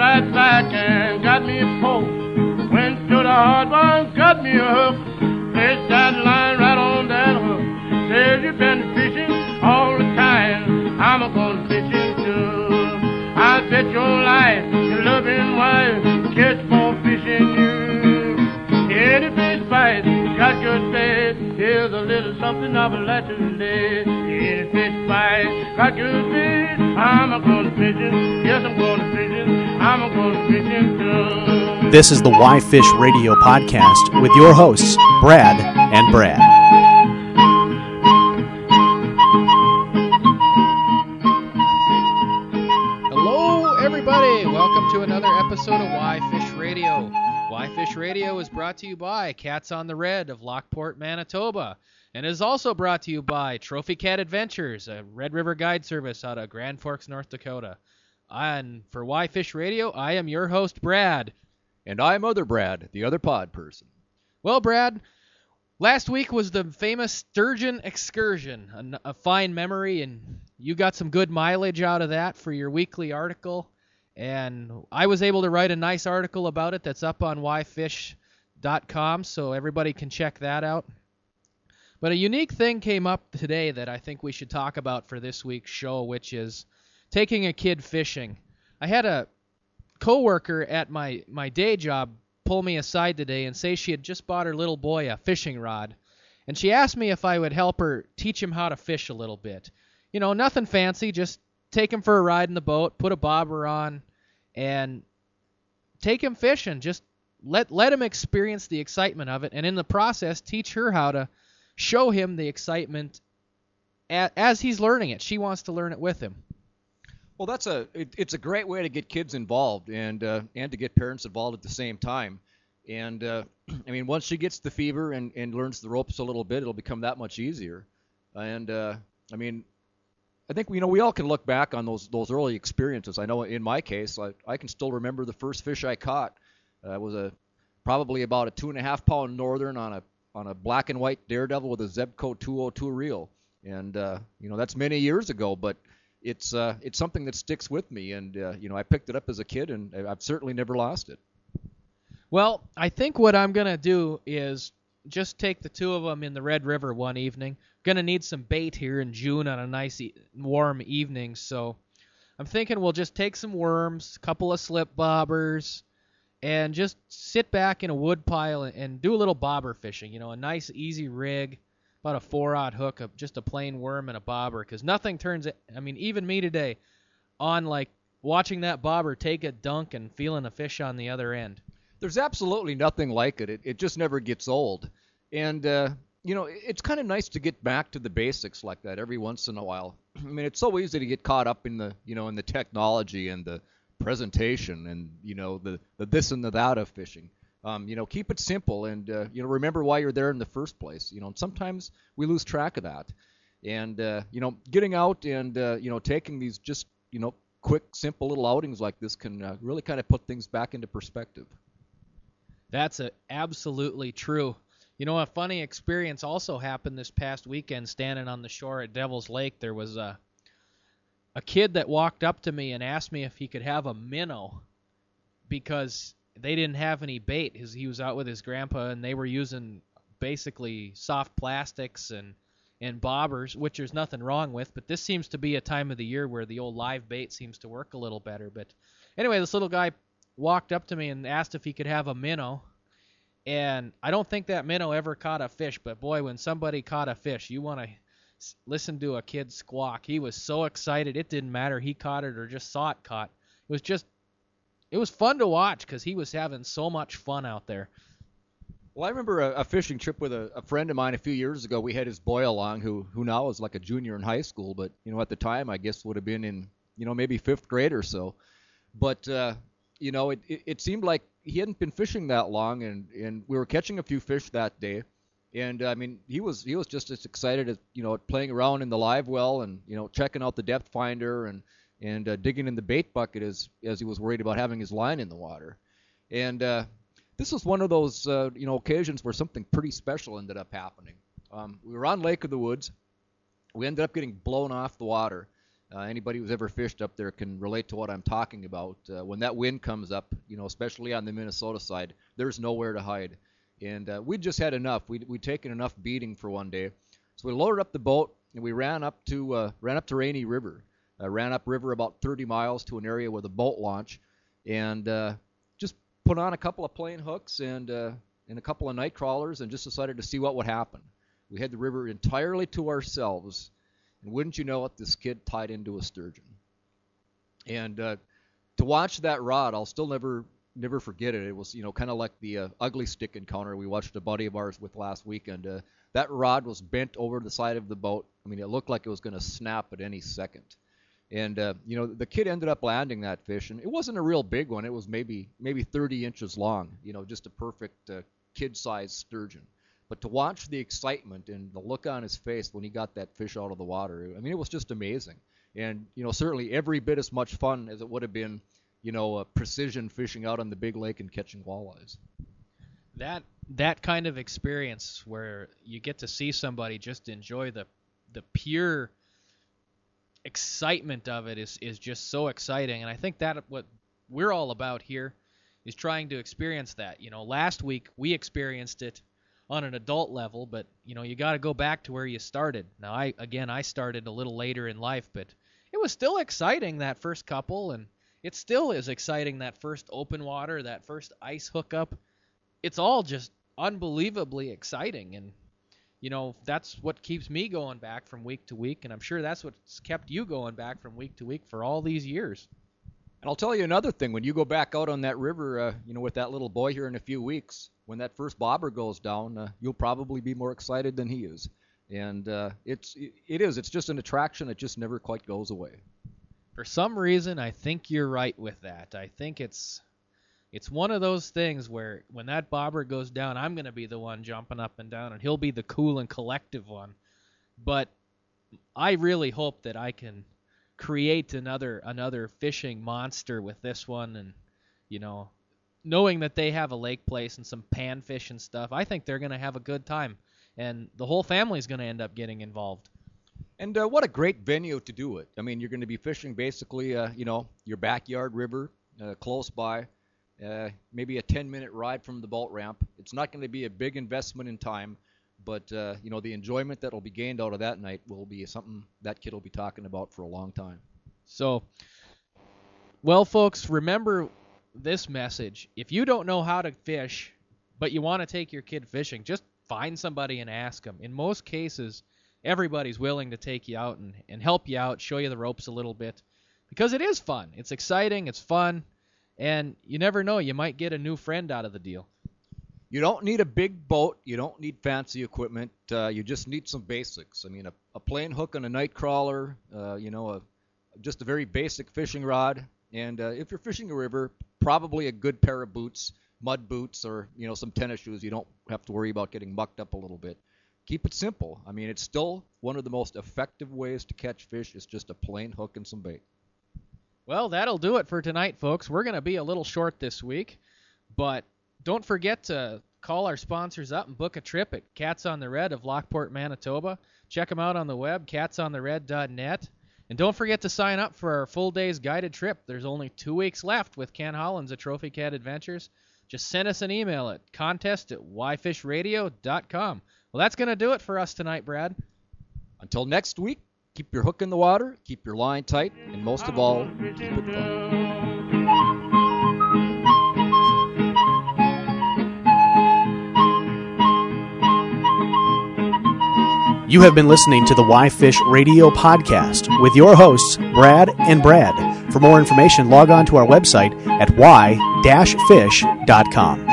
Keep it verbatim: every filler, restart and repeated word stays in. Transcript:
right back and got me a poke. Went to the hard one, got me a hook. Placed that line right on that hook. Says you've been fishing all the time. I'm a going fishing too. I bet your life, your loving wife, catch more fish than you. Any fish bite, got good bait. Here's a little something I would like to lay. Any fish bite, got good bait. I'm a going fishing. Yes, I'm going fishing. I'm a going fishing too. This is the Why Fish Radio podcast with your hosts, Brad and Brad. Hello, everybody. Welcome to another episode of Why Fish Radio. Why Fish Radio is brought to you by Cats on the Red of Lockport, Manitoba, and is also brought to you by Trophy Cat Adventures, a Red River guide service out of Grand Forks, North Dakota. And for Why Fish Radio, I am your host, Brad. And I'm other Brad, the other pod person. Well, Brad, last week was the famous Sturgeon Excursion, a, a fine memory, and you got some good mileage out of that for your weekly article. And I was able to write a nice article about it that's up on why fish dot com, so everybody can check that out. But a unique thing came up today that I think we should talk about for this week's show, which is taking a kid fishing. I had a coworker at my, my day job pull me aside today and say she had just bought her little boy a fishing rod. And she asked me if I would help her teach him how to fish a little bit. You know, nothing fancy, just take him for a ride in the boat, put a bobber on, and take him fishing. Just let let him experience the excitement of it, and in the process, teach her how to show him the excitement as, as he's learning it. She wants to learn it with him. Well, that's a it, it's a great way to get kids involved and uh, and to get parents involved at the same time. And uh, I mean, once she gets the fever and, and learns the ropes a little bit, it'll become that much easier. And uh, I mean, I think you know we all can look back on those those early experiences. I know in my case, I, I can still remember the first fish I caught. Uh, it was a probably about a two and a half pound northern on a on a black and white Daredevil with a Zebco two oh two reel. And uh, you know that's many years ago, but it's uh, it's something that sticks with me. And uh, you know I picked it up as a kid, and I've certainly never lost it. Well, I think what I'm gonna do is just take the two of them in the Red River one evening. Gonna need some bait here in June on a nice e- warm evening, so I'm thinking we'll just take some worms, a couple of slip bobbers, and just sit back in a wood pile and, and do a little bobber fishing. You know, a nice easy rig, about a four-aught hook, of just a plain worm and a bobber, because nothing turns it. I mean, even me today, on like watching that bobber take a dunk and feeling a fish on the other end. There's absolutely nothing like it. It, it just never gets old. And, uh, you know, it's kind of nice to get back to the basics like that every once in a while. I mean, it's so easy to get caught up in the, you know, in the technology and the presentation and, you know, the, the this and the that of fishing. Um, you know, keep it simple and, uh, you know, remember why you're there in the first place. You know, and sometimes we lose track of that. And, uh, you know, getting out and, uh, you know, taking these just, you know, quick, simple little outings like this can uh, really kind of put things back into perspective. That's a, absolutely true. You know, a funny experience also happened this past weekend standing on the shore at Devil's Lake. There was a a kid that walked up to me and asked me if he could have a minnow because they didn't have any bait. His, he was out with his grandpa, and they were using basically soft plastics and, and bobbers, which there's nothing wrong with, but this seems to be a time of the year where the old live bait seems to work a little better. But anyway, this little guy walked up to me and asked if he could have a minnow. And I don't think that minnow ever caught a fish, but boy, when somebody caught a fish, you want to listen to a kid squawk. He was so excited. It didn't matter he caught it or just saw it caught. It was just, it was fun to watch because he was having so much fun out there. Well, I remember a, a fishing trip with a, a friend of mine a few years ago. We had his boy along who who now is like a junior in high school, but, you know, at the time, I guess would have been in, you know, maybe fifth grade or so. But, uh, you know, it, it, it seemed like he hadn't been fishing that long, and, and we were catching a few fish that day. And, I mean, he was he was just as excited as, you know, playing around in the live well and, you know, checking out the depth finder and, and uh, digging in the bait bucket as, as he was worried about having his line in the water. And uh, this was one of those, uh, you know, occasions where something pretty special ended up happening. Um, we were on Lake of the Woods. We ended up getting blown off the water. Uh, anybody who's ever fished up there can relate to what I'm talking about. Uh, when that wind comes up, you know, especially on the Minnesota side, there's nowhere to hide. And uh, we just had enough. We'd, we'd taken enough beating for one day. So we loaded up the boat, and we ran up to uh, ran up to Rainy River. Uh, ran up river about thirty miles to an area with a boat launch, and uh, just put on a couple of plain hooks and, uh, and a couple of night crawlers and just decided to see what would happen. We had the river entirely to ourselves. And wouldn't you know it, this kid tied into a sturgeon. And uh, to watch that rod, I'll still never never forget it. It was, you know, kind of like the uh, ugly stick encounter we watched a buddy of ours with last weekend. Uh, that rod was bent over the side of the boat. I mean, it looked like it was going to snap at any second. And, uh, you know, the kid ended up landing that fish. And it wasn't a real big one. It was maybe maybe thirty inches long, you know, just a perfect uh, kid-sized sturgeon. But to watch the excitement and the look on his face when he got that fish out of the water, I mean, it was just amazing. And, you know, certainly every bit as much fun as it would have been, you know, uh, precision fishing out on the big lake and catching walleyes. That that kind of experience where you get to see somebody just enjoy the the pure excitement of it is, is just so exciting. And I think that what we're all about here is trying to experience that. You know, last week we experienced it on an adult level, but you know, you got to go back to where you started. Now, I again, I started a little later in life, but it was still exciting that first couple, and it still is exciting that first open water, that first ice hookup. It's all just unbelievably exciting, and you know, that's what keeps me going back from week to week, and I'm sure that's what's kept you going back from week to week for all these years. And I'll tell you another thing. When you go back out on that river, uh, you know, with that little boy here in a few weeks, when that first bobber goes down, uh, you'll probably be more excited than he is. And uh, it's it is. It's just an attraction that just never quite goes away. For some reason, I think you're right with that. I think it's it's one of those things where when that bobber goes down, I'm going to be the one jumping up and down, and he'll be the cool and collective one. But I really hope that I can create another another fishing monster with this one, and you know, knowing that they have a lake place and some panfish and stuff, I think they're going to have a good time, and the whole family's going to end up getting involved. And uh, what a great venue to do it. I mean, you're going to be fishing basically, uh, you know, your backyard river, uh, close by, uh, maybe a ten-minute ride from the boat ramp. It's not going to be a big investment in time, but, uh, you know, the enjoyment that will be gained out of that night will be something that kid will be talking about for a long time. So, well, folks, remember this message. If you don't know how to fish, but you want to take your kid fishing, just find somebody and ask them. In most cases, everybody's willing to take you out and, and help you out, show you the ropes a little bit, because it is fun. It's exciting, it's fun, and you never know, you might get a new friend out of the deal. You don't need a big boat. You don't need fancy equipment. Uh, you just need some basics. I mean, a, a plain hook and a night crawler, uh, you know, a, just a very basic fishing rod. And uh, if you're fishing a river, probably a good pair of boots, mud boots, or, you know, some tennis shoes. You don't have to worry about getting mucked up a little bit. Keep it simple. I mean, it's still one of the most effective ways to catch fish. It's just a plain hook and some bait. Well, that'll do it for tonight, folks. We're going to be a little short this week, but don't forget to call our sponsors up and book a trip at Cats on the Red of Lockport, Manitoba. Check them out on the web, cats on the red dot net. And don't forget to sign up for our full day's guided trip. There's only two weeks left with Ken Hollins at Trophy Cat Adventures. Just send us an email at contest at y fish radio dot com. Well, that's going to do it for us tonight, Brad. Until next week, keep your hook in the water, keep your line tight, and most of all, keep it fun. You have been listening to the Y Fish Radio Podcast with your hosts, Brad and Brad. For more information, log on to our website at y dash fish dot com.